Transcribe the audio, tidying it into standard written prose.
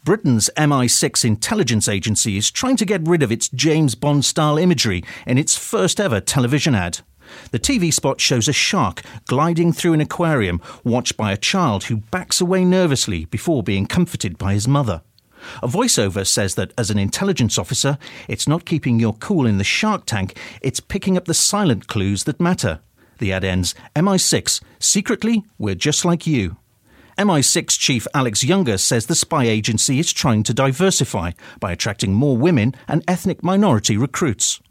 Britain's MI6 intelligence agency is trying to get rid of its James Bond-style imagery in its first ever television ad. The TV spot shows a shark gliding through an aquarium, watched by a child who backs away nervously before being comforted by his mother. A voiceover says that as an intelligence officer, it's not keeping your cool in the shark tank, it's picking up the silent clues that matter. The ad ends, MI6, secretly, we're just like you. MI6 Chief Alex Younger says the spy agency is trying to diversify by attracting more women and ethnic minority recruits.